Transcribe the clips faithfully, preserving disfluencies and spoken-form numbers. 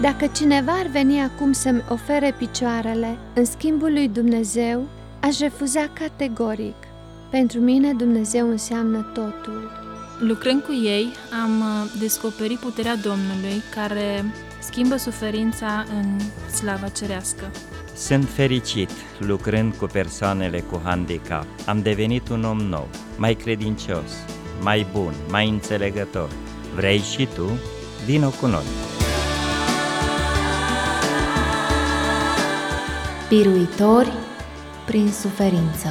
Dacă cineva ar veni acum să-mi ofere picioarele în schimbul lui Dumnezeu, aș refuza categoric. Pentru mine Dumnezeu înseamnă totul. Lucrând cu ei, am descoperit puterea Domnului care schimbă suferința în slava cerească. Sunt fericit lucrând cu persoanele cu handicap. Am devenit un om nou, mai credincios, mai bun, mai înțelegător. Vrei și tu? Vino cu noi! Biruitori prin suferință.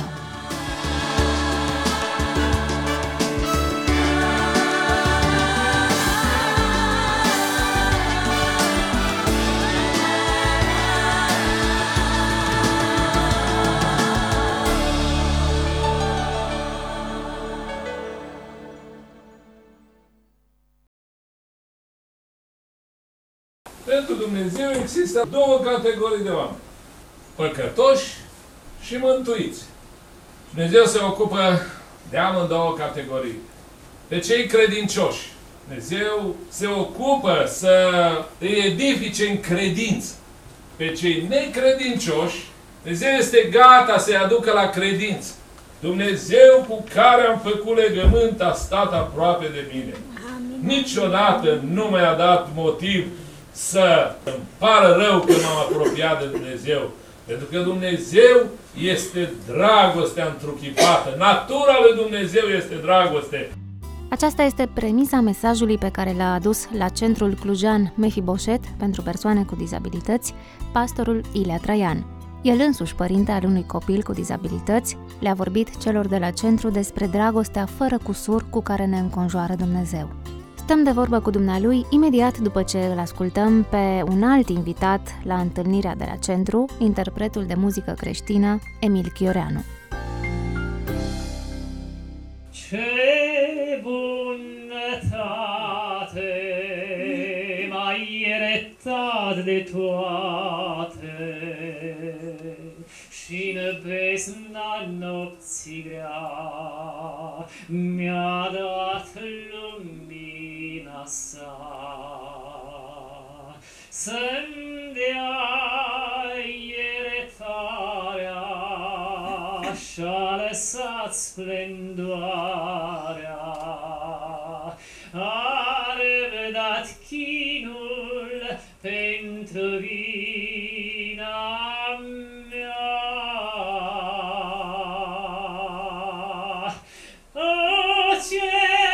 Pentru Dumnezeu există două categorii de oameni. Păcătoși și mântuiți. Dumnezeu se ocupă de amândouă categorii. Pe cei credincioși, Dumnezeu se ocupă să îi edifice în credință. Pe cei necredincioși, Dumnezeu este gata să-i aducă la credință. Dumnezeu cu care am făcut legământ a stat aproape de mine. Amin. Niciodată nu mi-a dat motiv să îmi pară rău că m-am apropiat de Dumnezeu. Pentru că Dumnezeu este dragostea întruchipată. Natura lui Dumnezeu este dragoste. Aceasta este premisa mesajului pe care l-a adus la centrul clujan Mefiboset pentru persoane cu dizabilități, pastorul Ilea Traian. El însuși, părinte al unui copil cu dizabilități, le-a vorbit celor de la centru despre dragostea fără cusur cu care ne înconjoară Dumnezeu. Stăm de vorbă cu dumnealui imediat după ce îl ascultăm pe un alt invitat la întâlnirea de la centru, interpretul de muzică creștină Emil Chioreanu. Ce bunătate m-ai iertat de toate și-n bezna nopții grea mi-a dat lumina sa. Să-mi dea iertarea și-a lăsat splendoarea, a răbdat chinul pentru vina mea. O, ce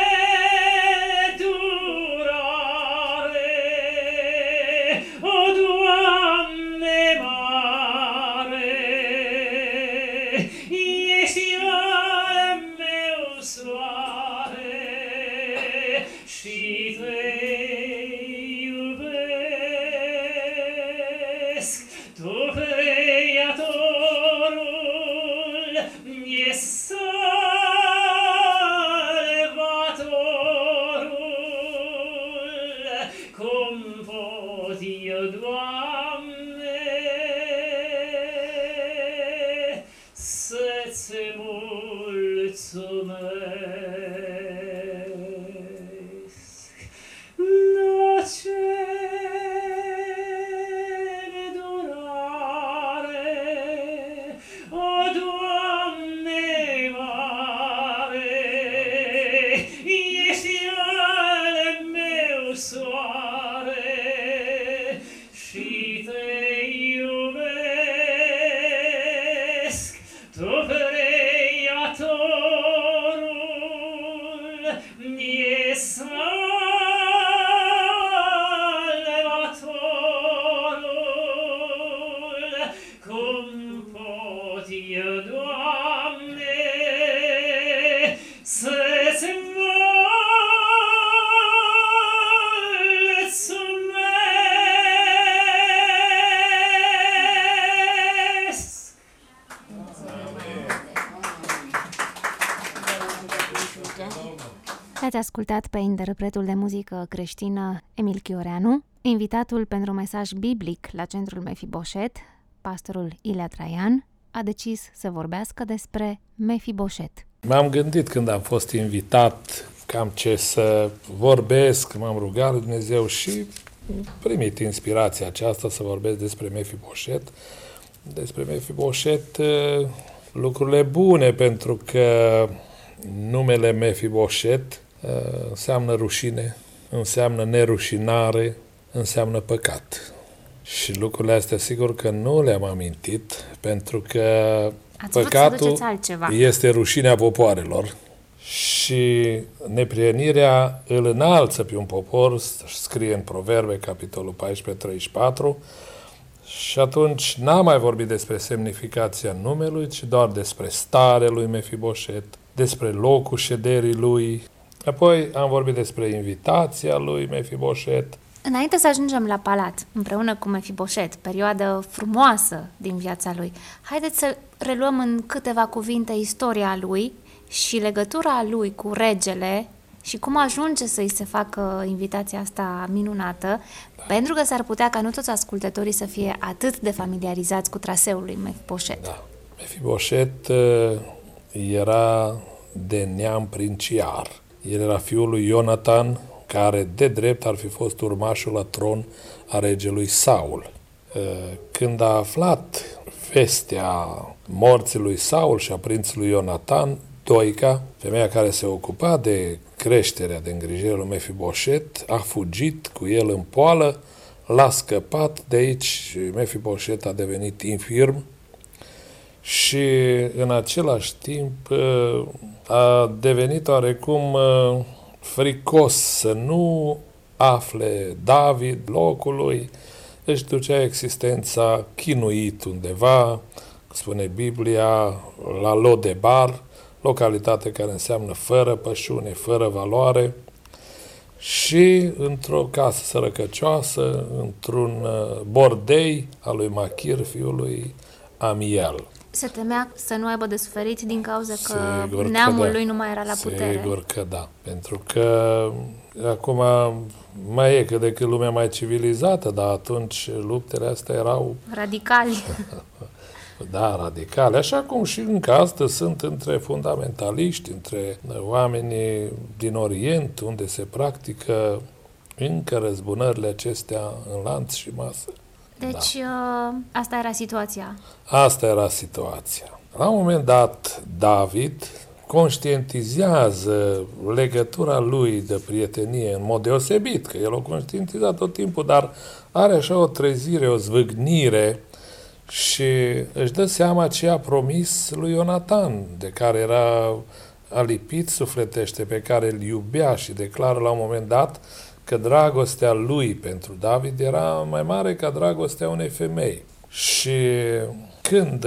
durare, o, Doamne mare, ești al meu soare și te iubesc. Tu, Creatorul, e Salvatorul. Cum pot eu, Doamne, să-ți mulțumesc? La ce nedurare, o, Doamne mare, ești al meu soare și te iubesc. Tu, Creatorul, e Salvatorul. Cum pot eu, Doamne, să-ți mulțumesc? L-ați ascultat pe interpretul de muzică creștină Emil Chioreanu, invitatul pentru mesaj biblic la centrul Mefiboset, pastorul Ilea Traian, a decis să vorbească despre Mefiboset. M-am gândit când am fost invitat cam ce să vorbesc, m-am rugat lui Dumnezeu și primit inspirația aceasta să vorbesc despre Mefiboset. Despre Mefiboset lucrurile bune, pentru că numele Mefiboset înseamnă rușine, înseamnă nerușinare, înseamnă păcat. Și lucrurile astea sigur că nu le-am amintit, pentru că Ați păcatul este rușinea popoarelor și neprienirea îl înalță pe un popor, scrie în Proverbe, capitolul paisprezece, treizeci și patru, și atunci n-am mai vorbit despre semnificația numelui, ci doar despre starea lui Mefiboset, despre locul șederii lui. Apoi am vorbit despre invitația lui Mefiboset. Înainte să ajungem la palat, împreună cu Mefiboset, perioadă frumoasă din viața lui, haideți să reluăm în câteva cuvinte istoria lui și legătura lui cu regele și cum ajunge să-i se facă invitația asta minunată, da. Pentru că s-ar putea ca nu toți ascultătorii să fie atât de familiarizați cu traseul lui Mefiboset. Da. Mefiboset era de neam princiar. El era fiul lui Ionatan, care de drept ar fi fost urmașul la tron a regelui Saul. Când a aflat vestea morții lui Saul și a prințului Ionatan, Doica, femeia care se ocupa de creșterea, de îngrijirea lui Mefiboset, a fugit cu el în poală, l-a scăpat, de aici Mefiboset a devenit infirm și în același timp a devenit oarecum fricos să nu afle David locul lui, își ducea existența chinuit undeva, spune Biblia, la Lodebar, localitate care înseamnă fără pășune, fără valoare, și într-o casă sărăcăcioasă, într-un bordei al lui Machir, fiul lui Amiel. Se temea să nu aibă de suferit din cauza că Sigur neamul că da. lui nu mai era la putere. Sigur că da, pentru că acum mai e cât de cât lumea mai civilizată, dar atunci luptele astea erau radicali. Da, radicale, așa cum și încă astăzi sunt între fundamentaliști, între oamenii din Orient, unde se practică încă răzbunările acestea în lanț și masă. Deci, da. Asta era situația. Asta era situația. La un moment dat, David conștientizează legătura lui de prietenie în mod deosebit, că el o conștientiza tot timpul, dar are așa o trezire, o zvâgnire și își dă seama ce a promis lui Ionatan, de care era alipit sufletește, pe care îl iubea și declară la un moment dat că dragostea lui pentru David era mai mare ca dragostea unei femei. Și când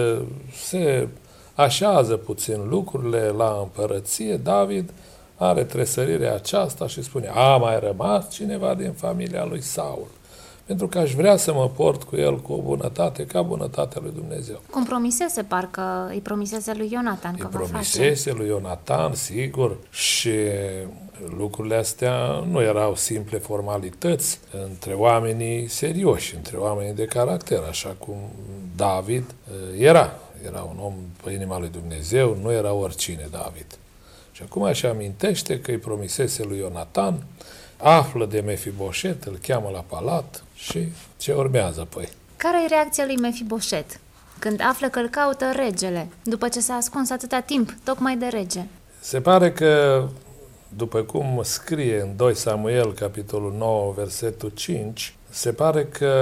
se așează puțin lucrurile la împărăție, David are tresărirea aceasta și spune: a mai rămas cineva din familia lui Saul, pentru că aș vrea să mă port cu el cu o bunătate ca bunătatea lui Dumnezeu. Cum promisese, parcă îi promisese lui Ionatan că îi va face. promisese lui Ionatan, sigur, și lucrurile astea nu erau simple formalități între oamenii serioși, între oamenii de caracter, așa cum David era. Era un om pe inima lui Dumnezeu, nu era oricine David. Și acum își amintește că îi promisese lui Ionatan, află de Mefiboset, îl cheamă la palat și ce urmează apoi? Care e reacția lui Mefiboset când află că îl caută regele, după ce s-a ascuns atâta timp, tocmai de rege? Se pare că, după cum scrie în doi Samuel, capitolul nouă, versetul cinci, se pare că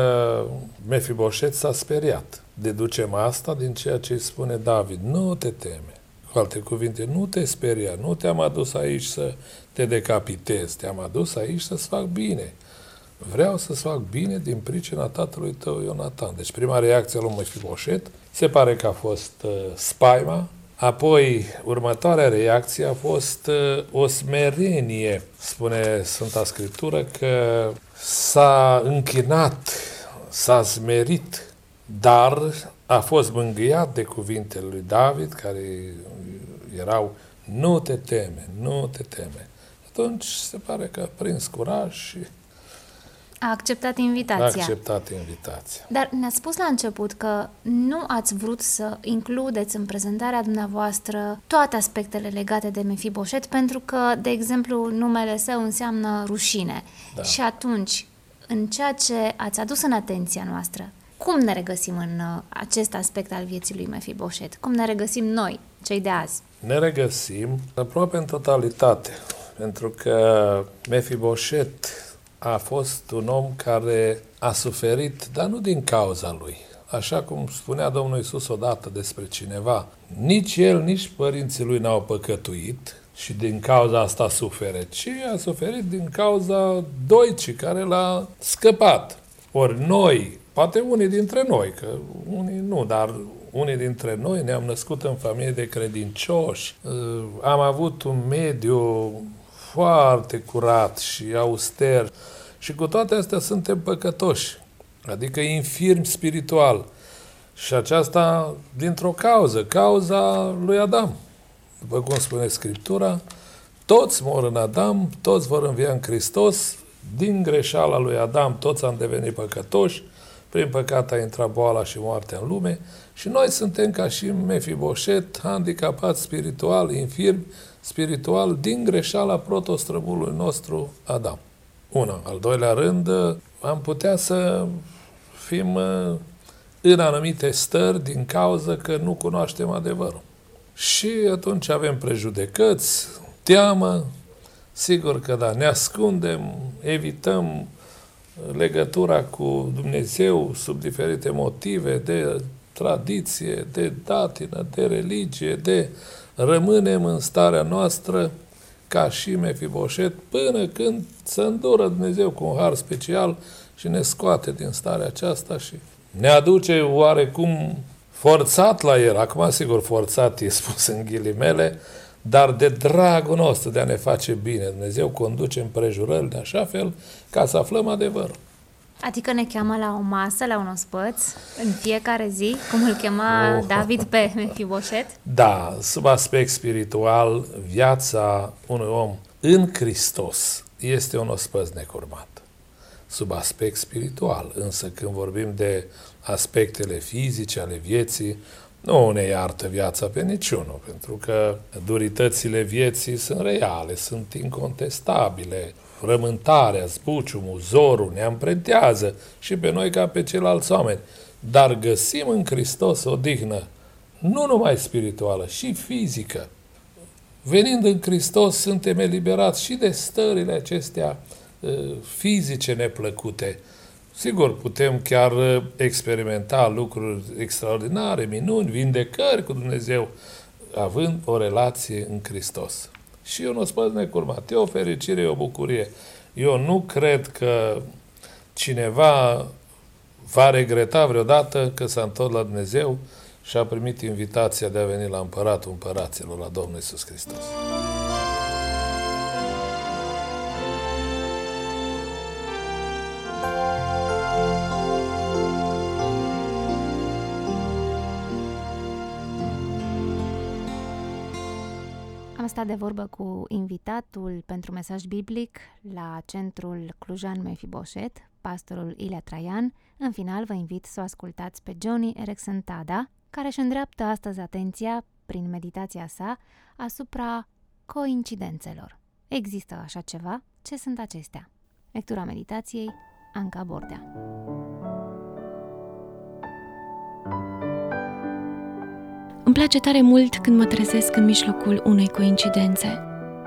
Mefiboset s-a speriat. Deducem asta din ceea ce îi spune David: nu te teme. Cu alte cuvinte, nu te speria, nu te-am adus aici să te decapitez, te-am adus aici să-ți fac bine. Vreau să-ți fac bine din pricina tatălui tău Ionatan. Deci prima reacție a lui Mefiboset se pare că a fost uh, spaima, apoi următoarea reacție a fost uh, o smerenie. Spune Sfânta Scriptură că s-a închinat, s-a smerit, dar a fost mângâiat de cuvintele lui David, care erau: nu te teme, nu te teme. Atunci se pare că a prins curaj și a acceptat invitația. A acceptat invitația. Dar ne-ați spus la început că nu ați vrut să includeți în prezentarea dumneavoastră toate aspectele legate de Mefiboset, pentru că, de exemplu, numele său înseamnă rușine. Da. Și atunci, în ceea ce ați adus în atenția noastră, cum ne regăsim în uh, acest aspect al vieții lui Mefiboset? Cum ne regăsim noi, cei de azi? Ne regăsim aproape în totalitate, pentru că Mefiboset a fost un om care a suferit, dar nu din cauza lui. Așa cum spunea Domnul Iisus odată despre cineva, nici el, nici părinții lui n-au păcătuit și din cauza asta suferă, ci a suferit din cauza doicii care l-a scăpat. Ori noi, poate unii dintre noi, că unii nu, dar unii dintre noi ne-am născut în familie de credincioși, am avut un mediu foarte curat și auster și cu toate astea suntem păcătoși, adică infirmi spiritual. Și aceasta dintr-o cauză, cauza lui Adam. După cum spune Scriptura, toți mor în Adam, toți vor învia în Hristos, din greșeala lui Adam toți am devenit păcătoși, prin păcat a intrat boala și moartea în lume și noi suntem ca și Mefiboset, handicapați spiritual, infirmi spiritual, din greșeala protostrăbului nostru Adam. Una. Al doilea rând, am putea să fim în anumite stări din cauza că nu cunoaștem adevărul. Și atunci avem prejudecăți, teamă, sigur că da, ne ascundem, evităm legătura cu Dumnezeu sub diferite motive de tradiție, de datină, de religie, de rămânem în starea noastră ca și Mefiboset până când se îndură Dumnezeu cu un har special și ne scoate din starea aceasta și ne aduce oarecum forțat la el. Acum, sigur, forțat e spus în ghilimele, dar de dragul nostru de a ne face bine. Dumnezeu conduce împrejurări de așa fel ca să aflăm adevărul. Adică ne cheamă la o masă, la un ospăț, în fiecare zi, cum îl chema oh. David pe Mefiboset? Da, sub aspect spiritual, viața unui om în Hristos este un ospăț necurmat. Sub aspect spiritual, însă când vorbim de aspectele fizice ale vieții, nu ne iartă viața pe niciunul, pentru că duritățile vieții sunt reale, sunt incontestabile. Frământarea, zbuciumul, zorul ne amprentează și pe noi ca pe ceilalți oameni. Dar găsim în Hristos o odihnă, nu numai spirituală, și fizică. Venind în Hristos, suntem eliberați și de stările acestea uh, fizice neplăcute. Sigur, putem chiar experimenta lucruri extraordinare, minuni, vindecări cu Dumnezeu, având o relație în Hristos. Și un ospăț necurmat. E o fericire, e o bucurie. Eu nu cred că cineva va regreta vreodată că s-a întors la Dumnezeu și a primit invitația de a veni la Împăratul Împăraților, la Domnul Iisus Hristos. Am stat de vorbă cu invitatul pentru mesaj biblic la centrul Clujan Mefiboset, pastorul Ilia Traian. În final vă invit să o ascultați pe Joni Eareckson Tada, care își îndreaptă astăzi atenția, prin meditația sa, asupra coincidențelor. Există așa ceva? Ce sunt acestea? Lectura meditației, Anca Bordea. Îmi place tare mult când mă trezesc în mijlocul unei coincidențe.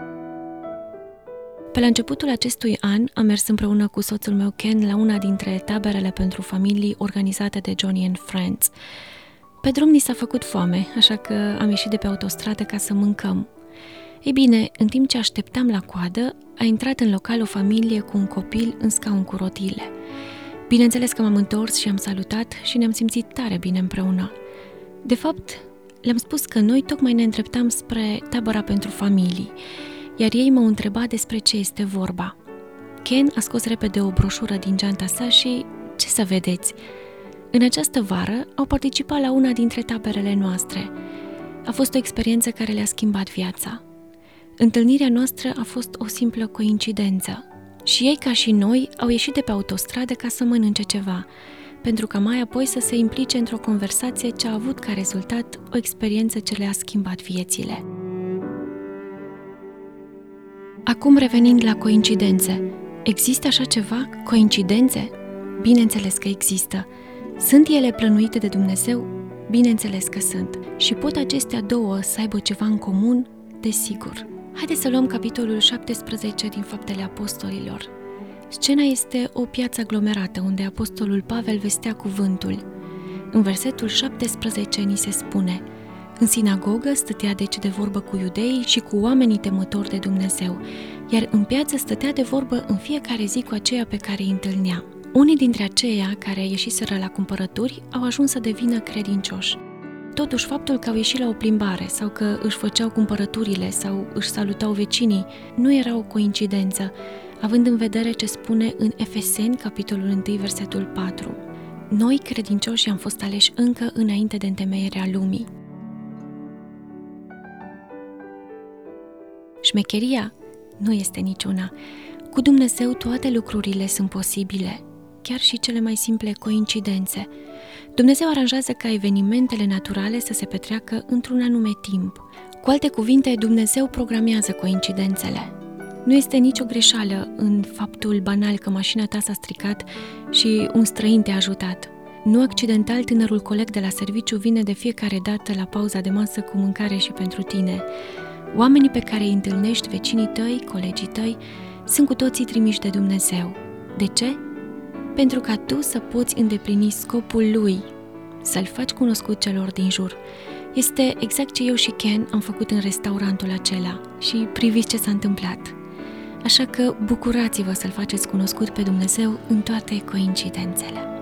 Pe la începutul acestui an am mers împreună cu soțul meu Ken la una dintre taberele pentru familii organizate de Joni and Friends. Pe drum ni s-a făcut foame, așa că am ieșit de pe autostradă ca să mâncăm. Ei bine, în timp ce așteptam la coadă, a intrat în local o familie cu un copil în scaun cu rotile. Bineînțeles că m-am întors și am salutat și ne-am simțit tare bine împreună. De fapt, le-am spus că noi tocmai ne îndreptam spre tabăra pentru familii, iar ei m-au întrebat despre ce este vorba. Ken a scos repede o broșură din geanta sa și, ce să vedeți, în această vară au participat la una dintre taberele noastre. A fost o experiență care le-a schimbat viața. Întâlnirea noastră a fost o simplă coincidență și ei, ca și noi, au ieșit de pe autostradă ca să mănânce ceva, pentru ca mai apoi să se implice într-o conversație ce a avut ca rezultat o experiență ce le-a schimbat viețile. Acum, revenind la coincidențe, Există așa ceva? Coincidențe? Bineînțeles că există. Sunt ele plănuite de Dumnezeu? Bineînțeles că sunt. Și pot acestea două să aibă ceva în comun? Desigur. Haideți să luăm capitolul șaptesprezece din Faptele Apostolilor. Scena este o piață aglomerată unde apostolul Pavel vestea cuvântul. În versetul șaptesprezece ni se spune: în sinagogă stătea deci de vorbă cu iudeii și cu oamenii temători de Dumnezeu, iar în piață stătea de vorbă în fiecare zi cu aceia pe care îi întâlnea. Unii dintre aceia care ieșiseră la cumpărături au ajuns să devină credincioși. Totuși, faptul că au ieșit la o plimbare sau că își făceau cumpărăturile sau își salutau vecinii nu era o coincidență, având în vedere ce spune în Efeseni, capitolul unu, versetul patru. Noi, credincioși, am fost aleși încă înainte de întemeierea lumii. Șmecheria nu este niciuna. Cu Dumnezeu toate lucrurile sunt posibile, chiar și cele mai simple coincidențe. Dumnezeu aranjează ca evenimentele naturale să se petreacă într-un anume timp. Cu alte cuvinte, Dumnezeu programează coincidențele. Nu este nicio greșeală în faptul banal că mașina ta s-a stricat și un străin te-a ajutat. Nu accidental, tânărul coleg de la serviciu vine de fiecare dată la pauza de masă cu mâncare și pentru tine. Oamenii pe care îi întâlnești, vecinii tăi, colegii tăi, sunt cu toții trimiși de Dumnezeu. De ce? Pentru ca tu să poți îndeplini scopul Lui, să-L faci cunoscut celor din jur. Este exact ce eu și Ken am făcut în restaurantul acela și priviți ce s-a întâmplat. Așa că bucurați-vă să-L faceți cunoscut pe Dumnezeu în toate coincidențele.